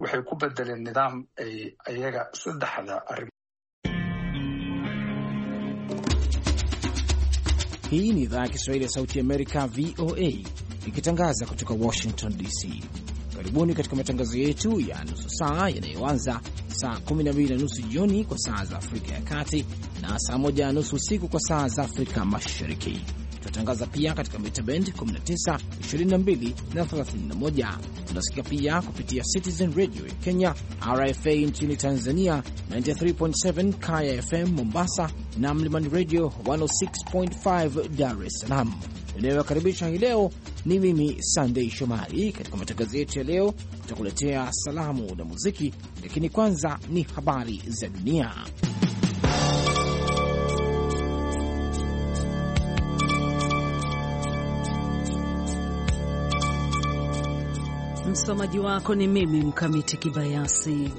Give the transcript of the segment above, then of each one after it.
waxay ku bedeleen nidaam ay ayaga saddexda arrin. Hii ni idhaa ya Kiswahili ya Sauti ya Amerika, VOA, ikitangaza kutoka Washington DC. Karibuni katika matangazo yetu ya nusu saa yanayoanza saa 12:30 jioni kwa saa za Afrika ya Kati na saa 1:30 usiku kwa saa za Afrika Mashariki. Tunatangaza pia katika mita band 19, 22 na 31. Tunasikia pia kupitia Citizen Radio ya Kenya, RFA nchini Tanzania, 93.7 Kaya FM Mombasa na Mlimani Radio 106.5 Dar es Salaam. Ninayokaribisha hii leo ni mimi Sunday Shomari. Katika matangazo yetu ya leo tutakuletea salamu na muziki, lakini kwanza ni habari za dunia. Msomaji wako ni mimi Mkamiti Kibayasi.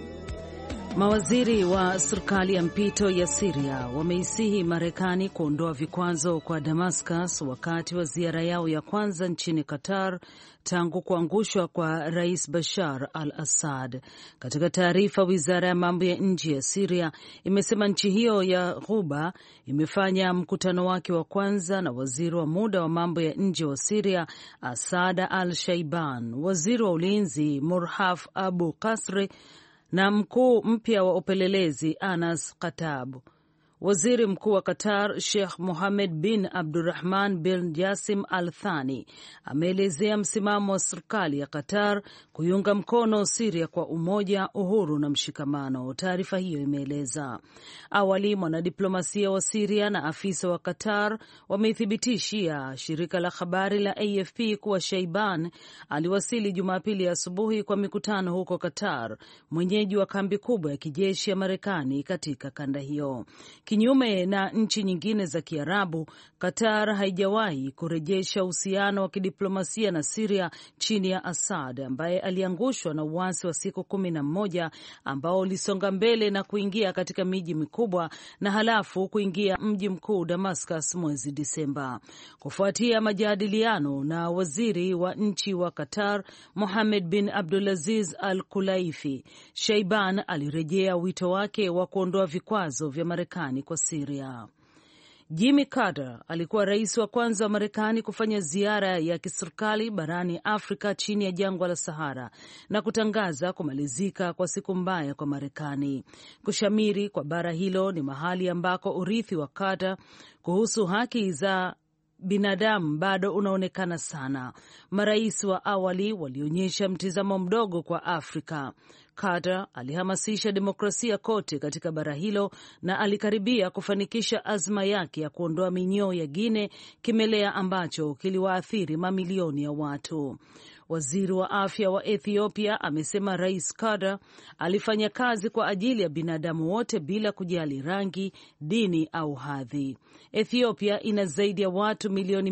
Mawaziri wa serikali ya mpito ya Syria wameisihi Marekani kuondoa vikwazo kwa Damascus wakati wa ziara yao ya kwanza nchini Qatar tangu kuangushwa kwa Rais Bashar al-Assad. Katika taarifa, wizara ya mambo ya nje ya Syria imesema nchi hiyo ya Ghuba imefanya mkutano wake wa kwanza na waziri wa muda wa mambo ya nje wa Syria Asada al-Shaiban, waziri wa ulinzi Murhaf Abu Qasri na mkuu mpya wa upelelezi Anas Katab. Waziri mkuu wa Qatar Sheikh Mohammed bin Abdurrahman bin Jassim Al Thani ameelezea msimamo wa serikali ya Qatar kuiunga mkono Syria kwa umoja, uhuru na mshikamano. Taarifa hiyo imeeleza. Awali, mwanadiplomasia wa Syria na afisa wa Qatar wamethibitishia shirika la habari la AFP kuwa Shaiban aliwasili Jumapili asubuhi kwa mikutano huko Qatar, mwenyeji wa kambi kubwa ya kijeshi ya Marekani katika kanda hiyo. Kinyume na nchi nyingine za Kiarabu, Qatar haijawahi kurejesha uhusiano wa kidiplomasia na Syria chini ya Assad, ambaye aliangushwa na uasi wa siku 11 ambao ulisonga mbele na kuingia katika miji mikubwa na halafu kuingia mji mkuu Damascus mwezi Disemba. Kufuatia majadiliano na waziri wa nchi wa Qatar Mohammed bin Abdulaziz Al Kulaifi, Shaiban alirejea wito wake wa kuondoa vikwazo vya Marekani kwa Syria. Jimmy Carter alikuwa rais wa kwanza wa Marekani kufanya ziara ya kiserikali barani Afrika chini ya jangwa la Sahara na kutangaza kumalizika kwa siku mbaya kwa Marekani. Kushamiri kwa bara hilo ni mahali ambako urithi wa Carter kuhusu haki za binadamu bado unaonekana sana. Marais wa awali walionyesha mtizamo mdogo kwa Afrika. Carter alihamasisha demokrasia kote katika bara hilo na alikaribia kufanikisha azma yake ya kuondoa minyoo ya Guinea, kimelea ambacho kiliwaathiri mamilioni ya watu. Waziri wa afya wa Ethiopia amesema Rais Carter alifanya kazi kwa ajili ya binadamu wote bila kujali rangi, dini au hadhi. Ethiopia ina zaidi ya watu milioni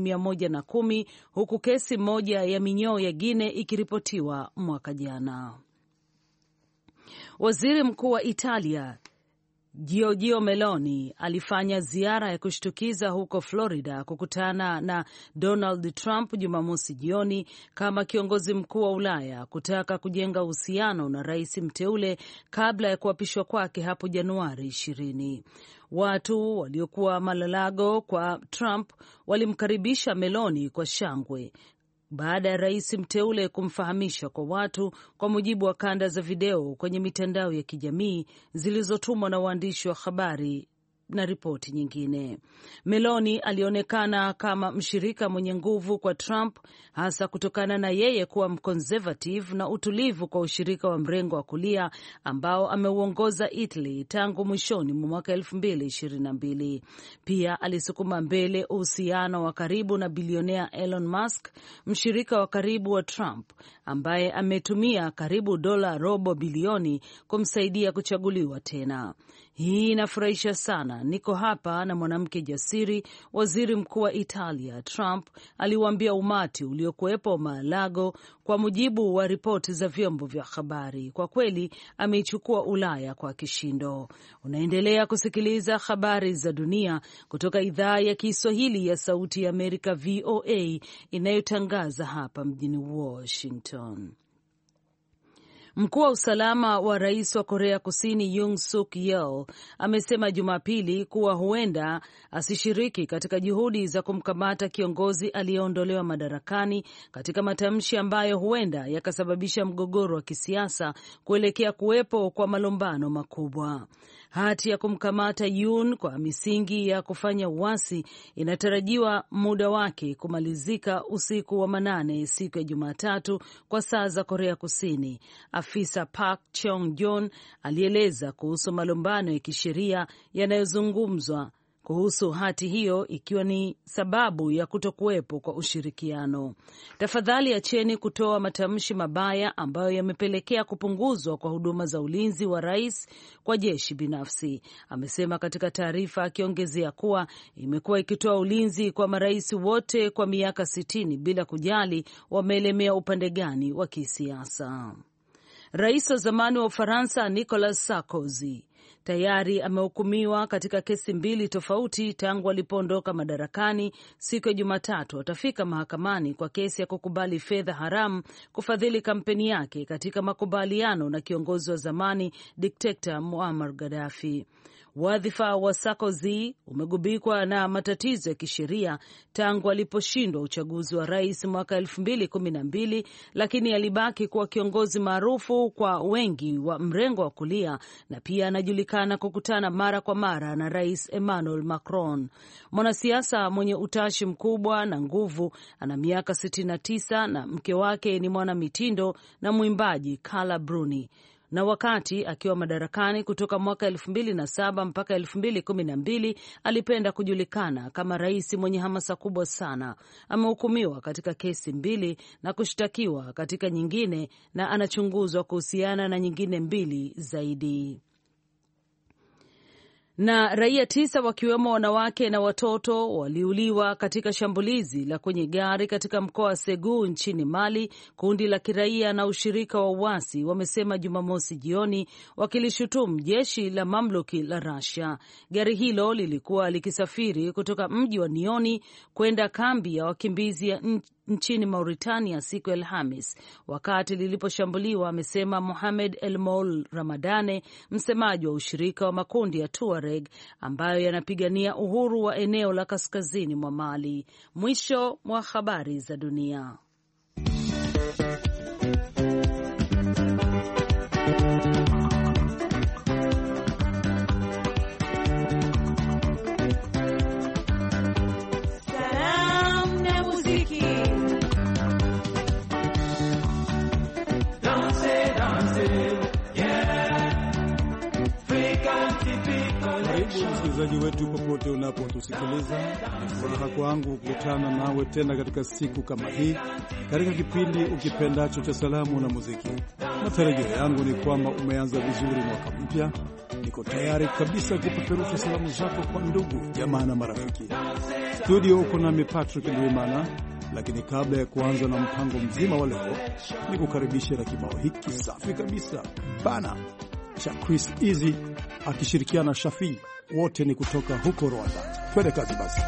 110 huku kesi moja ya minyoo ya Guinea ikiripotiwa mwaka jana. Waziri Mkuu wa Italia Giorgia Meloni alifanya ziara ya kushtukiza huko Florida kukutana na Donald Trump Jumamosi jioni kama kiongozi mkuu wa Ulaya kutaka kujenga uhusiano na rais mteule kabla ya kuapishwa kwake hapo Januari 20. Watu waliokuwa malalago kwa Trump walimkaribisha Meloni kwa shangwe baada ya rais mteule kumfahamisha kwa watu, kwa mujibu wa kanda za video kwenye mitandao ya kijamii zilizotumwa na waandishi wa habari na ripoti nyingine. Meloni alionekana kama mshirika mwenye nguvu kwa Trump, hasa kutokana na yeye kuwa mconservative na utulivu kwa ushirika wa mrengo wa kulia ambao ameuongoza Italy tangu mwishoni mwa mwaka 2022. Pia alisukuma mbele uhusiano wa karibu na bilionea Elon Musk, mshirika wa karibu wa Trump, ambaye ametumia karibu dola robo bilioni kumsaidia kuchaguliwa tena. Hii inafurahisha sana. Niko hapa na mwanamke jasiri, waziri mkuu wa Italia, Trump aliwaambia umati uliokuwepo Mar-a-Lago, kwa mujibu wa ripoti za vyombo vya habari. Kwa kweli ameichukua Ulaya kwa kishindo. Unaendelea kusikiliza habari za dunia kutoka idhaa ya Kiswahili ya Sauti ya Amerika, VOA, inayotangaza hapa mjini Washington. Mkuu wa usalama wa rais wa Korea Kusini Yoon Suk Yeol amesema Jumapili kuwa huenda asishiriki katika juhudi za kumkamata kiongozi aliyeondolewa madarakani, katika matamshi ambayo huenda yakasababisha mgogoro wa kisiasa kuelekea kuwepo kwa malumbano makubwa. Hati ya kumkamata Yoon kwa misingi ya kufanya uasi inatarajiwa muda wake kumalizika usiku wa manane siku ya Jumatatu kwa saa za Korea Kusini. Afisa Park Cheong-jon alieleza kuhusu malumbano ya kisheria yanayozungumzwa kuhusu hati hiyo, ikiwa ni sababu ya kutokuwepo kwa ushirikiano. Tafadhali acheni kutoa matamshi mabaya ambayo yamepelekea kupunguzwa kwa huduma za ulinzi wa rais kwa jeshi binafsi, amesema katika taarifa, akiongezea kuwa imekuwa ikitoa ulinzi kwa marais wote kwa miaka 60 bila kujali wameelemea upande gani wa kisiasa. Rais wa zamani wa Ufaransa Nicolas Sarkozy tayari amehukumiwa katika kesi 2 tofauti tangu alipoondoka madarakani. Siku ya Jumatatu atafika mahakamani kwa kesi ya kukubali fedha haramu kufadhili kampeni yake katika makubaliano na kiongozi wa zamani dikteta Muammar Gaddafi. Wadhifa wa Sarkozy umegubikwa na matatizo ya kisheria tangu aliposhindwa uchaguzi wa rais mwaka 2012, lakini alibaki kuwa kiongozi maarufu kwa wengi wa mrengo wa kulia, na pia anajulikana kukutana mara kwa mara na Rais Emmanuel Macron. Mwanasiasa mwenye utashi mkubwa na nguvu, ana miaka 69 na mke wake ni mwanamitindo na mwimbaji Carla Bruni. Na wakati akiwa madarakani kutoka mwaka 2007 mpaka 2012 alipenda kujulikana kama rais mwenye hamasa kubwa sana. Amehukumiwa katika kesi 2 na kushtakiwa katika nyingine, na anachunguzwa kuhusiana na nyingine 2 zaidi. Na raia 9 wakiwemo wanawake na watoto waliuliwa katika shambulizi la kwenye gari katika mkoa wa Segu nchini Mali, kundi la kiraia na ushirika wa uasi wamesema Jumamosi jioni, wakilishutumu jeshi la mamluki la Russia. Gari hilo lilikuwa likisafiri kutoka mji wa Nioni kwenda kambi ya wakimbizi ya nchini Mauritania siku ya Alhamis wakati liliposhambuliwa, amesema Mohamed El Moul Ramadane, msemaji wa ushirika wa makundi ya Tuareg ambayo yanapigania uhuru wa eneo la kaskazini mwa Mali. Mwisho wa habari za dunia. Msikilizaji wetu popote unapotusikiliza, ni furaha kwangu kukutana nawe tena katika siku kama hii katika kipindi ukipendacho cha salamu na muziki. Matarajio yangu ni kwamba umeanza vizuri mwaka mpya. Niko tayari kabisa kupeperusha salamu zako kwa ndugu, jamaa na marafiki. Studio uko nami Patrick Ndwimana, lakini kabla ya kuanza na mpango mzima wa leo, nikukaribishe na kibao hiki safi kabisa Bana cha Chris Easy akishirikiana Shafi. Wote ni kutoka huko Rwanda. Twende kazi basi.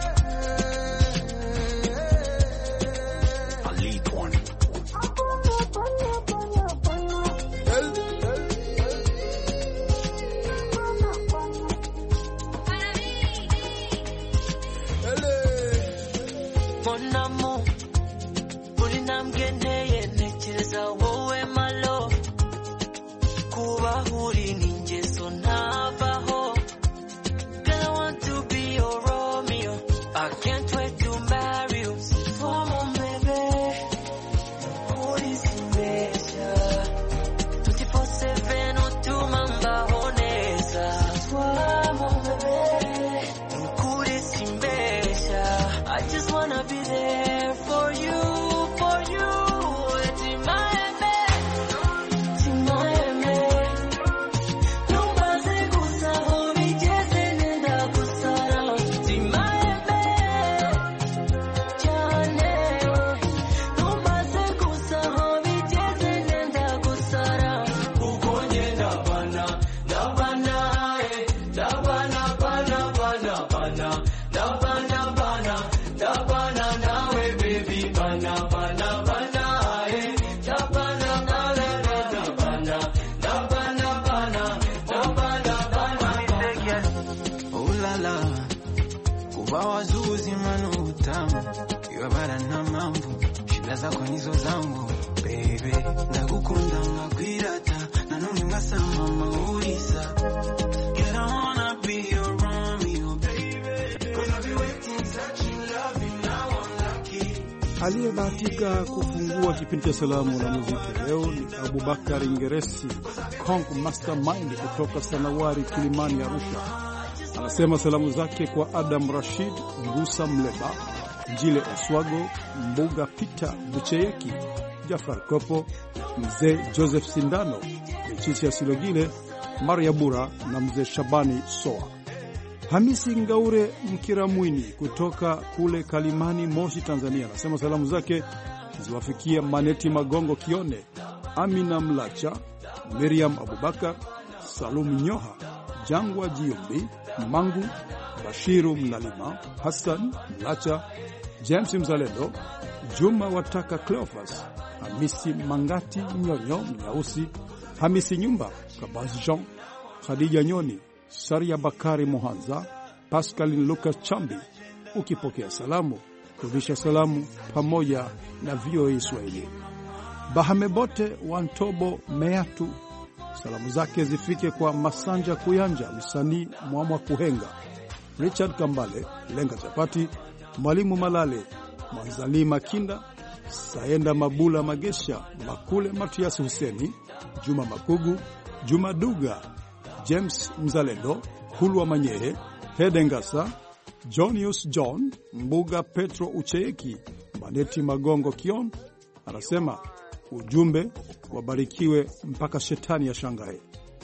wawazuzi manu utamu iwabara na mambo shida zako nizo zangu baby ndagukunda ngakwirata nanone ngasama maurisa get on up be your Romeo baby cause I've been waiting searching loving now I'm lucky. Aliyebahatika kufungua kipindi cha salamu na muziki leo ni Abubakar Ngeresi Kong Mastermind kutoka Sanawari Kilimani Arusha. Anasema salamu zake kwa Adam Rashid, Ngusa Mleba, Njile Oswago, Mbuga Peter Bucheyeki, Jafar Kopo, Mzee Joseph Sindano, Michichi ya Silogile, Maria Bura na Mzee Shabani Soa. Hamisi Ngaure Mkiramwini kutoka kule Kalimani Moshi Tanzania anasema salamu zake ziwafikia Maneti Magongo Kione, Amina Mlacha, Miriam Abubakar, Salum Nyoha, Jangwa Jiumbi, Mangu, Bashiru Mnalima, Hassan Mlacha, James Mzalendo, Juma Wataka Cleophas, Hamisi Mangati Nyonyo Mnyausi, Hamisi Nyumba, Kabazi Jean, Khadija Nyoni, Saria Bakari Mohanza, Pascaline Lucas Chambi. Ukipokea salamu, kurudisha salamu pamoja na VOA Swahili. Bahamebote Wantobo Meatu, salamu zake zifike kwa Masanja Kuyanja, msanii Mwamwa Kuhenga, Richard Kambale, Lenga Chapati, Mwalimu Malale, Mwanzali Makinda, Saenda Mabula Magesha, Makule Matias Huseni, Juma Makugu, Juma Duga, James Mzalendo, Kulwa Manyehe, Hedengasa, Jonius John, Mbuga Petro Ucheyeki, Maneti Magongo Kion. Anasema ujumbe wabarikiwe mpaka shetani ya shangae.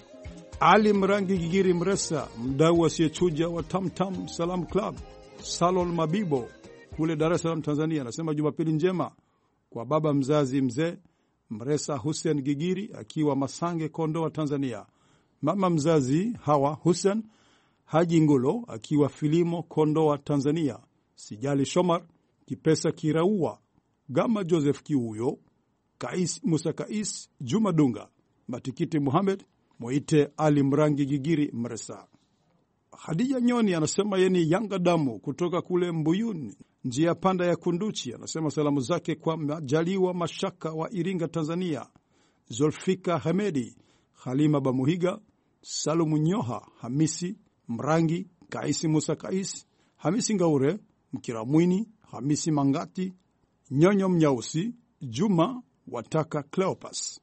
Ali Mrangi Gigiri Mresa, mdau asiyechuja wa Tamtam Salam Club, Salon Mabibo kule Dar es Salaam Tanzania, anasema Jumapili njema kwa baba mzazi Mzee Mresa Hussein Gigiri akiwa Masange Kondoa Tanzania, mama mzazi Hawa Hussein Haji Ngulo akiwa Filimo Kondoa Tanzania, Sijali Shomar Kipesa Kiraua, Gama Joseph Kiuyo, Kais Musa Kais, Juma Dunga, Matikiti Muhammad, Moite Ali Mrangi Gigiri Mresa. Khadija Nyoni anasema yeni Yanga Damu kutoka kule Mbuyuni, njia panda ya Kunduchi. Anasema salamu zake kwa Majaliwa Mashaka wa Iringa Tanzania, Zulfika Hamedi, Halima Bamuhiga, Salumu Nyoha, Hamisi Mrangi, Kaisi Musa Kais, Hamisi Ngaure Mkiramwini, Hamisi Mangati, Nyonyo Mnyausi, Juma Wataka Cleopas.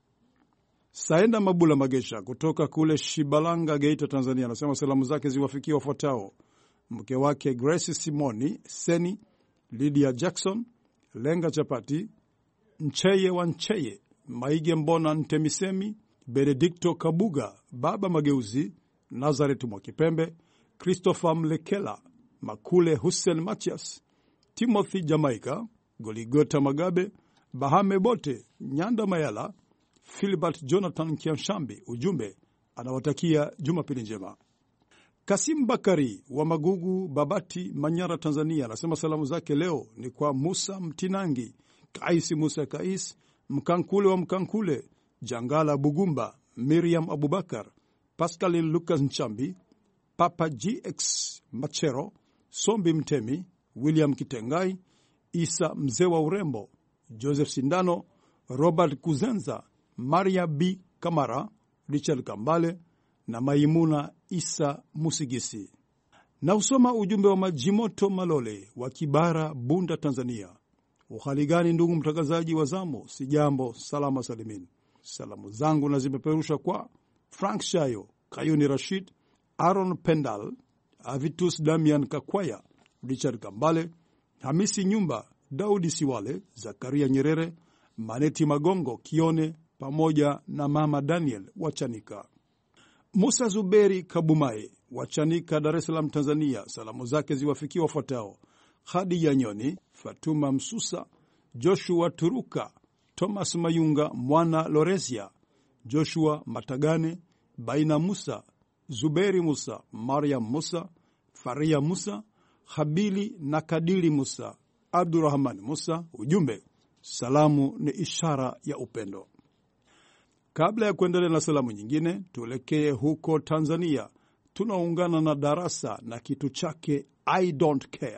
Saenda Mabula Magesha kutoka kule Shibalanga Geita Tanzania anasema salamu zake ziwafikia wafuatao: mke wake Grace Simoni Seni, Lydia Jackson, Lenga Chapati, Ncheye wa Ncheye, Maige Mbona Ntemisemi, Benedicto Kabuga, Baba Mageuzi, Nazareth Mwakipembe, Christopher Mlekela, Makule Hussein Matias, Timothy Jamaica, Goligota Magabe, Bahame Bote, Nyanda Mayala, Philbert Jonathan Kianshambi. Ujumbe anawatakia Jumapili njema. Kasim Bakari wa Magugu Babati Manyara Tanzania anasema salamu zake leo ni kwa Musa Mtinangi, Kaisi Musa Kais, Mkankule wa Mkankule, Jangala Bugumba, Miriam Abubakar, Pascaline Lucas Nchambi, Papa GX Machero, Sombi Mtemi, William Kitengai, Isa Mzee wa Urembo, Joseph Sindano, Robert Kuzenza, Maria B Kamara, Richard Kambale na Maimuna Isa Musigisi. Na usoma ujumbe wa Majimoto Malole wa Kibara Bunda Tanzania. Uhali gani ndugu mtangazaji wa zamu? Sijambo, salama salimin. Salamu zangu na zimeperusha kwa Frank Shayo, Kayuni Rashid, Aaron Pendal, Avitus Damian Kakwaya, Richard Kambale, Hamisi Nyumba, Daudi Siwale, Zakaria Nyerere, Maneti Magongo Kione pamoja na Mama Daniel Wachanika. Musa Zuberi Kabumae Wachanika, Dar es Salaam Tanzania, salamu zake ziwafikia wafuatao: Khadija Nyoni, Fatuma Msusa, Joshua Turuka, Thomas Mayunga, Mwana Loresia, Joshua Matagane, Baina Musa, Zuberi Musa, Mariam Musa, Faria Musa, Habili na Kadili Musa, Abdurrahman Musa. Ujumbe, salamu ni ishara ya upendo. Kabla ya kuendelea na salamu nyingine, tuelekee huko Tanzania. tunaungana na Darasa na kitu chake I don't care.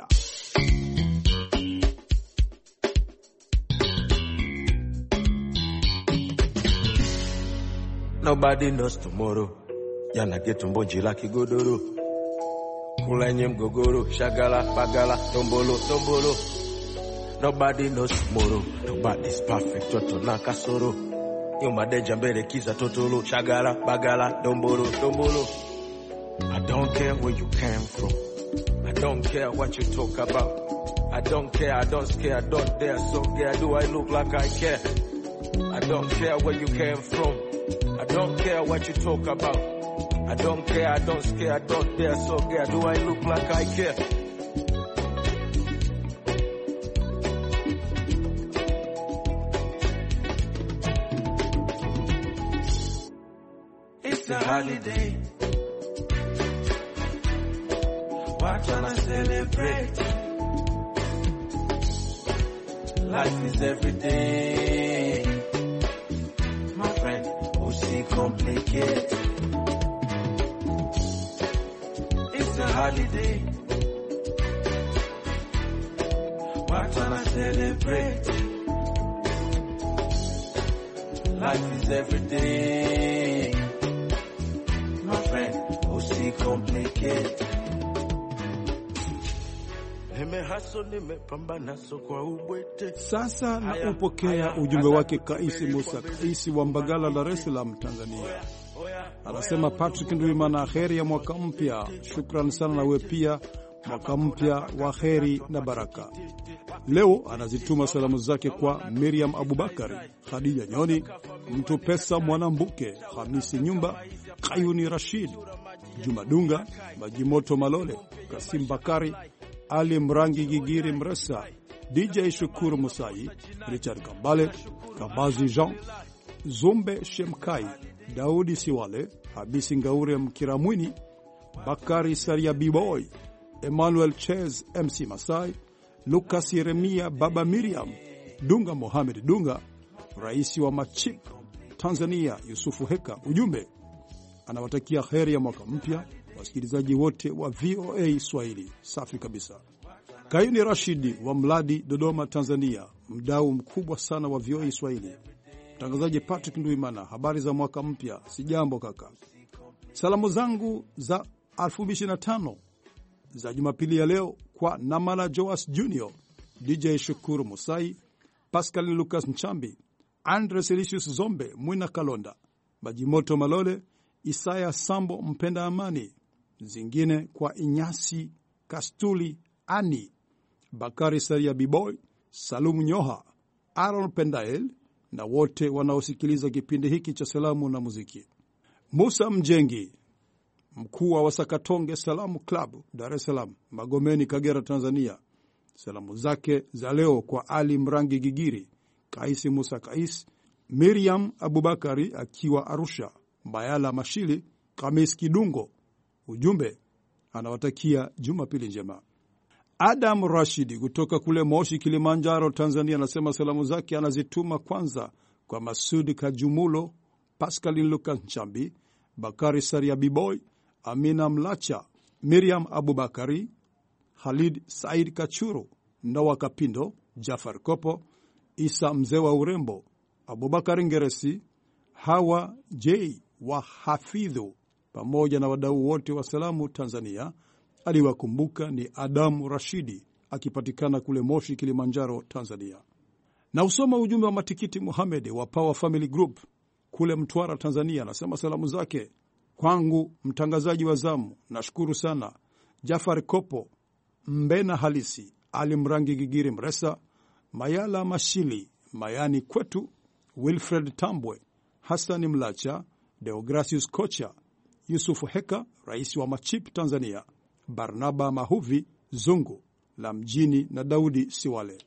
Nobody knows tomorrow. Yana getu mbonji la kigodoro. Kulenye mgogoro. Shagala, bagala, tombolo, tombolo. Nobody knows tomorrow. Nobody's perfect. Toto na kasoro. Yuma deja mbele kiza totolo. Shagala, bagala, tombolo, tombolo. I don't care where you came from. I don't care what you talk about. I don't care, I don't scare, I don't dare. So yeah, do I look like I care? I don't care where you came from. I don't care what you talk about. I don't care, I don't scare, I don't dare. So yeah, do I look like I care? It's a holiday. Why tryna celebrate? Life is every day. My friend, see complicated. It's a holiday. Why tryna celebrate? Life is every day. My friend, see complicated. Sasa na upokea ujumbe wake Kaisi Musa Kaisi wa Mbagala, Dar es Salaam, Tanzania. Anasema Patrick Ndwimana, heri ya mwaka mpya. Shukrani sana na wewe pia, mwaka mpya wa heri na baraka. Leo anazituma salamu zake kwa Miriam Abubakari, Khadija Nyoni, Mtu Pesa Mwanambuke, Hamisi Nyumba, Kayuni Rashid, Juma Dunga, Majimoto Malole, Kasim Bakari, Ali Mrangi Gigiri Mresa, DJ Shukuru Musai, Richard Kambale, Kabazi Jean, Zumbe Shemkai, Daudi Siwale, Habisi Ngaure Mkiramwini, Bakari Saria B-Boy, Emmanuel Chez MC Masai, Lucas Yeremia Baba Miriam, Dunga Mohamed Dunga, Raisi wa Machip Tanzania Yusufu Heka. Ujumbe anawatakia heri ya mwaka mpya wasikilizaji wote wa VOA Swahili. Safi kabisa. Kayuni Rashidi wa Mladi, Dodoma, Tanzania, mdau mkubwa sana wa VOA Swahili. Mtangazaji Patrick Ndwimana, habari za mwaka mpya? Sijambo kaka. Salamu zangu za 2025 za Jumapili ya leo kwa Namala Joas Junior, DJ Shukuru Musai, Pascal Lucas Nchambi, Andre Selicius Zombe, Mwina Kalonda, Majimoto Malole, Isaya Sambo Mpenda Amani, zingine kwa Inyasi Kastuli, Ani Bakari Saria B-Boy, Salumu Nyoha, Aaron Pendael na wote wanaosikiliza kipindi hiki cha salamu na muziki. Musa Mjengi, mkuu wa Wasakatonge Salamu Club, Dar es Salaam, Magomeni, Kagera, Tanzania. Salamu zake za leo kwa Ali Mrangi Gigiri, Kaisi Musa Kais, Miriam Abubakari akiwa Arusha, Bayala Mashili, Kamis Kidungo. Ujumbe anawatakia Jumapili njema. Adam Rashidi kutoka kule Moshi, Kilimanjaro, Tanzania, anasema salamu zake anazituma kwanza kwa Masudi Kajumulo, Pascaline Lucas Nchambi, Bakari Saria B-Boy, Amina Mlacha, Miriam Abubakari, Khalid Said Kachuru, Noah Kapindo, Jafar Kopo, Isa Mzee wa Urembo, Abubakar Ngeresi, Hawa J wa Hafidhu, pamoja na wadau wote wa salamu Tanzania. Aliwakumbuka ni Adamu Rashidi akipatikana kule Moshi, Kilimanjaro, Tanzania. Na usoma ujumbe wa Matikiti Muhammad wa Power Family Group kule Mtwara, Tanzania. Anasema salamu zake kwangu mtangazaji wa zamu, nashukuru sana Jafar Kopo, Mbena Halisi, Ali Mrangi Gigiri Mresa, Mayala Mashili, Mayani Kwetu, Wilfred Tambwe, Hassan Mlacha, Deogracius Kocha, Yusufu Heka, rais wa Machip Tanzania, Barnaba Mahuvi Zungu la mjini na Daudi Siwale.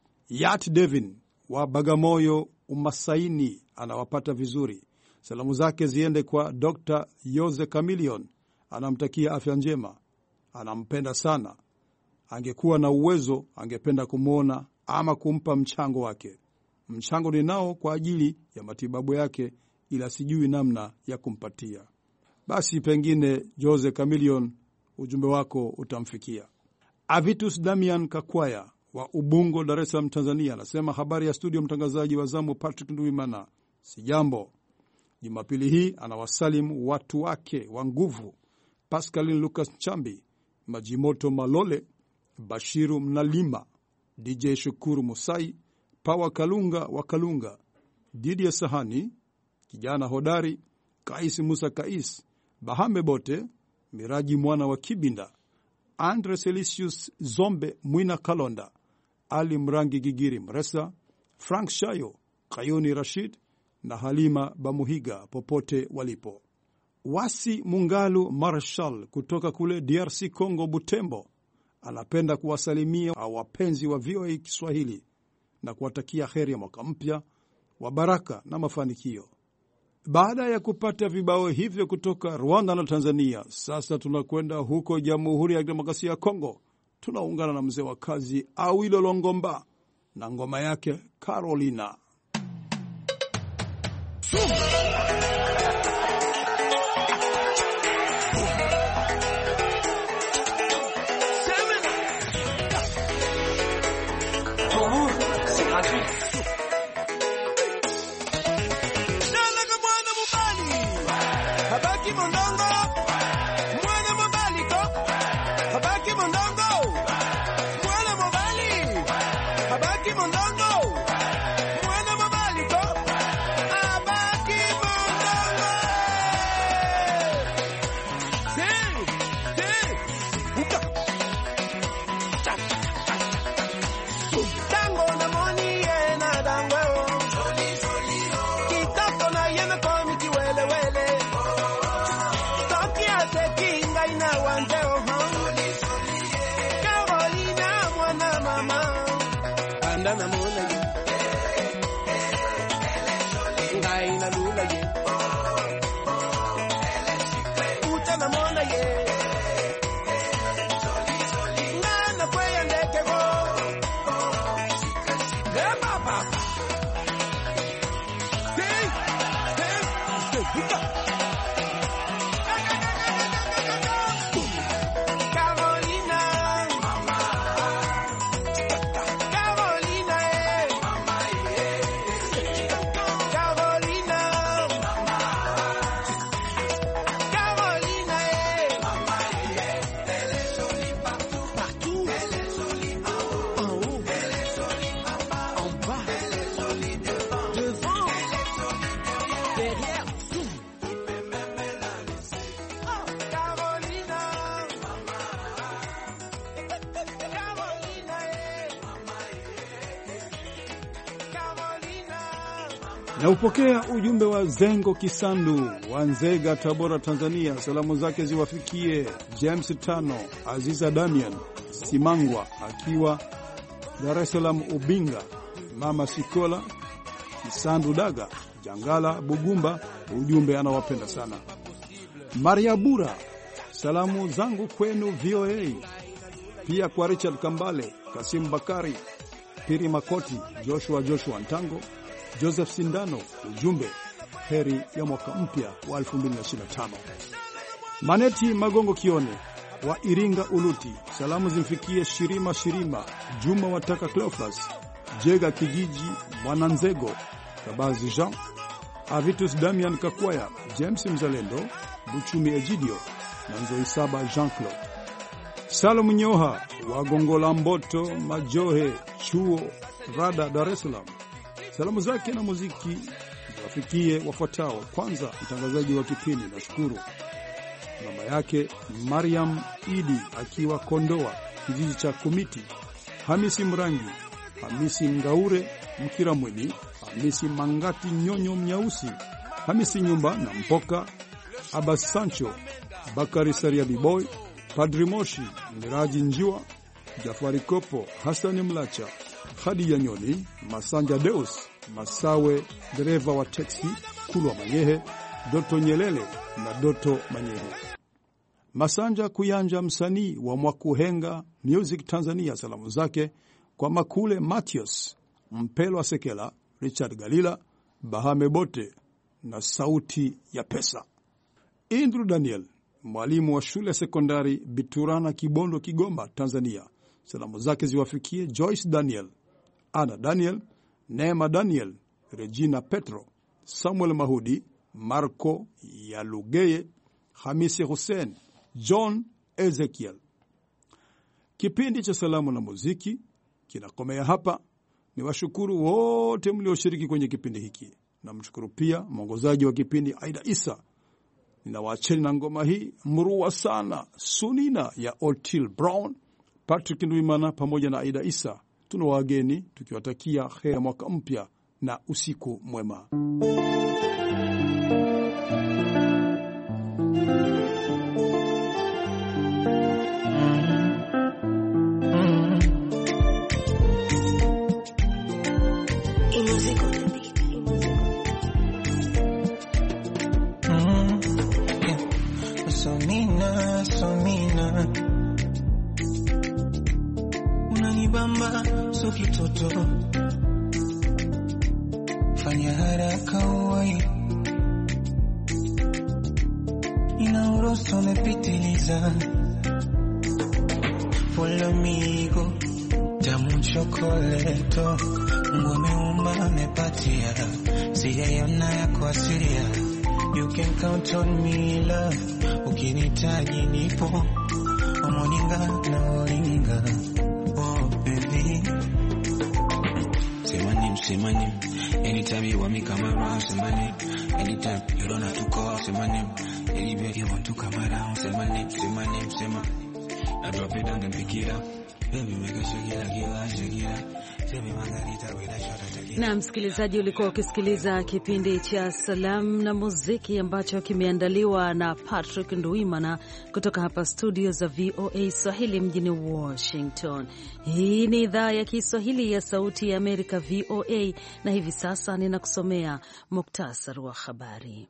Yat Devin wa Bagamoyo Umasaini anawapata vizuri. Salamu zake ziende kwa Dr. Jose Camilion, anamtakia afya njema, anampenda sana. Angekuwa na uwezo angependa kumwona ama kumpa mchango wake. Mchango ninao kwa ajili ya matibabu yake, ila sijui namna ya kumpatia. basi pengine Jose Chameleone ujumbe wako utamfikia. Avitus Damian Kakwaya wa Ubungo, Dar es Salaam, Tanzania, anasema habari ya studio, mtangazaji wa zamu Patrick Nduwimana, si jambo. Jumapili hii anawasalimu watu wake wa nguvu, Pascaline Lucas Chambi, Majimoto Malole, Bashiru Mnalima, DJ Shukuru Musai, Pawa Kalunga wa Kalunga, Didier Sahani, kijana hodari, Kais Musa Kais, Bahame Bote, Miraji mwana wa Kibinda, Andre Selisius Zombe Mwina Kalonda, Ali Mrangi Gigiri Mresa, Frank Shayo, Kayuni Rashid na Halima Bamuhiga popote walipo. Wasi Mungalu Marshall kutoka kule DRC Congo Butembo anapenda kuwasalimia wapenzi wa VOA Kiswahili na kuwatakia heri ya mwaka mpya wa baraka na mafanikio. Baada ya kupata vibao hivyo kutoka Rwanda na Tanzania, sasa tunakwenda huko Jamhuri ya Demokrasia ya Kongo. Tunaungana na mzee wa kazi Awilo Longomba na ngoma yake Carolina. Na upokea ujumbe wa Zengo Kisandu wa Nzega, Tabora, Tanzania. Salamu zake ziwafikie James Tano, Aziza Damian Simangwa akiwa Dar es Salaam Ubinga, Mama Sikola Kisandu Daga Jangala Bugumba. Ujumbe anawapenda sana. Maria Bura, salamu zangu kwenu VOA, pia kwa Richard Kambale, Kasim Bakari, Piri Makoti, Joshua Ntango, Joseph Sindano. Ujumbe heri ya mwaka mpya wa 2025. Maneti Magongo Kione wa Iringa Uluti, salamu zimfikie Shirima Juma Wataka Cleophas, Jega Kijiji Mwananzego, Kabazi Jean, Avitus Damian Kakwaya, James Mzalendo, Buchumi Ejidio na Nzoisaba Jean-Claude. Salum Nyoha wa Gongola Mboto Majohe Chuo Rada Dar es Salaam. Salamu zake na muziki wafikie wafuatao. Kwanza, mtangazaji wa kipindi nashukuru. Mama yake Mariam Idi akiwa Kondoa kijiji cha Kumiti, Hamisi Mrangi, Hamisi Ngaure Mkiramweni, Hamisi Mangati Nyonyo Mnyausi, Hamisi Nyumba na Mpoka, Abbas Sancho, Bakari Saria Biboy, Padri Moshi, Miraji Njiwa, Jafari Kopo, Hassan Mlacha, Khadija Nyoni, Masanja Deus, Masawe dereva wa teksi, Kulwa Manyehe, Doto Nyelele na Doto Manyehe. Masanja Kuyanja, msanii wa Mwakuhenga Music Tanzania, salamu zake kwa Makule Mathias, Mpelwa Sekela, Richard Galila, Bahame Bote na Sauti ya Pesa. Indru Daniel, mwalimu wa shule ya sekondari Biturana, Kibondo, Kigoma, Tanzania. Salamu zake ziwafikie Joyce Daniel, Ana Daniel, Neema Daniel, Regina Petro, Samuel Mahudi, Marco Yalugeye, Hamisi Hussein, John Ezekiel. Kipindi cha salamu na muziki kinakomea hapa. Ni washukuru wote mlioshiriki kwenye kipindi hiki. Na mshukuru pia mwongozaji wa kipindi Aida Isa. Ninawaacheni na ngoma hii murua sana, Sunina ya Otil Brown, Patrick Ndwimana pamoja na Aida Isa. Tuna wageni tukiwatakia heri ya mwaka mpya na usiku mwema. Unanibamba so kitoto, fanya haraka uwai, ina uroso umepitiliza, follow me go, tamu chokoleto, Mungu ameumba amepatia, sijaiona yako asilia, you can count on me love, ukinitaji nipo, omoninga na olinga. Say my name. Anytime you want me, come around. Say my name. Anytime you don't have to call. Say my name. Anywhere you want to come around. Say my name. Say my name. Say my. I drop it down and pick it up. Baby, make a shake it up. Na msikilizaji, ulikuwa ukisikiliza kipindi cha Salamu na Muziki ambacho kimeandaliwa na Patrick Ndwimana kutoka hapa studio za VOA Swahili mjini Washington. Hii ni idhaa ya Kiswahili ya Sauti ya Amerika, VOA, na hivi sasa ninakusomea muktasari wa habari.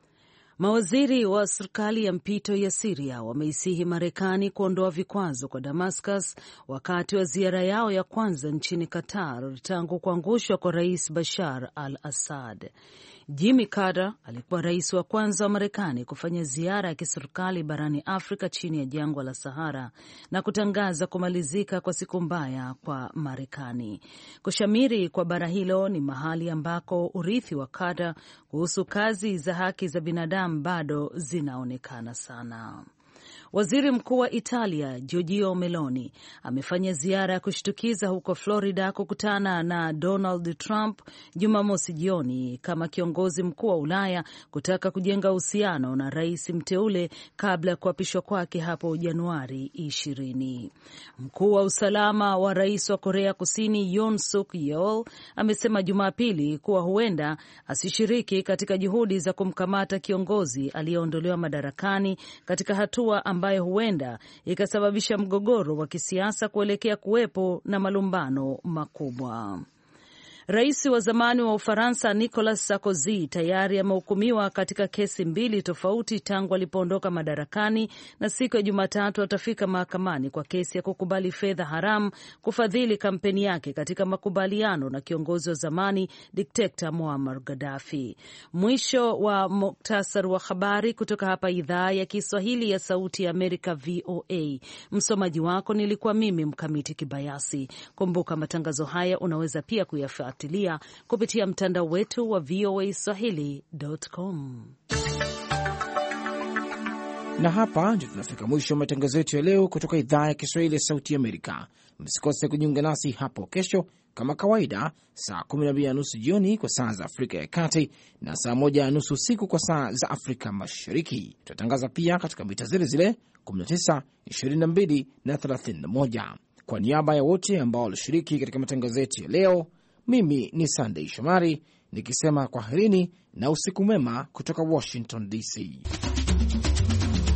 Mawaziri wa serikali ya mpito ya Syria wameisihi Marekani kuondoa vikwazo kwa Damascus wakati wa ziara yao ya kwanza nchini Qatar tangu kuangushwa kwa Rais Bashar al-Assad. Jimmy Carter alikuwa rais wa kwanza wa Marekani kufanya ziara ya kiserikali barani Afrika chini ya jangwa la Sahara na kutangaza kumalizika kwa siku mbaya kwa Marekani. Kushamiri kwa bara hilo ni mahali ambako urithi wa Carter kuhusu kazi za haki za binadamu bado zinaonekana sana. Waziri Mkuu wa Italia Giorgia Meloni amefanya ziara ya kushtukiza huko Florida kukutana na Donald Trump Jumamosi jioni kama kiongozi mkuu wa Ulaya kutaka kujenga uhusiano na rais mteule kabla ya kuapishwa kwake hapo Januari 20. Mkuu wa usalama wa rais wa Korea Kusini Yoon Suk Yeol amesema Jumapili kuwa huenda asishiriki katika juhudi za kumkamata kiongozi aliyeondolewa madarakani katika hatua ambayo huenda ikasababisha mgogoro wa kisiasa kuelekea kuwepo na malumbano makubwa. Rais wa zamani wa Ufaransa Nicolas Sarkozy tayari amehukumiwa katika kesi 2 tofauti tangu alipoondoka madarakani, na siku ya Jumatatu atafika mahakamani kwa kesi ya kukubali fedha haramu kufadhili kampeni yake katika makubaliano na kiongozi wa zamani dikteta Muammar Gaddafi. Mwisho wa muktasari wa habari kutoka hapa idhaa ya Kiswahili ya Sauti ya Amerika, VOA. Msomaji wako nilikuwa mimi Mkamiti Kibayasi. Kumbuka matangazo haya unaweza pia kuyafuatilia kupitia mtandao wetu wa voaswahili.com. Na hapa ndio tunafika mwisho wa matangazo yetu ya leo kutoka idhaa ya Kiswahili ya Sauti Amerika. Msikose kujiunga nasi hapo kesho kama kawaida saa 12:30 jioni kwa saa za Afrika ya Kati na saa 1:30 usiku kwa saa za Afrika Mashariki. Tutatangaza pia katika mita zile zile 19, 22 na 31. Kwa niaba ya wote ambao walishiriki katika matangazo yetu ya leo, mimi ni Sunday Shomari nikisema kwaherini na usiku mwema kutoka Washington DC.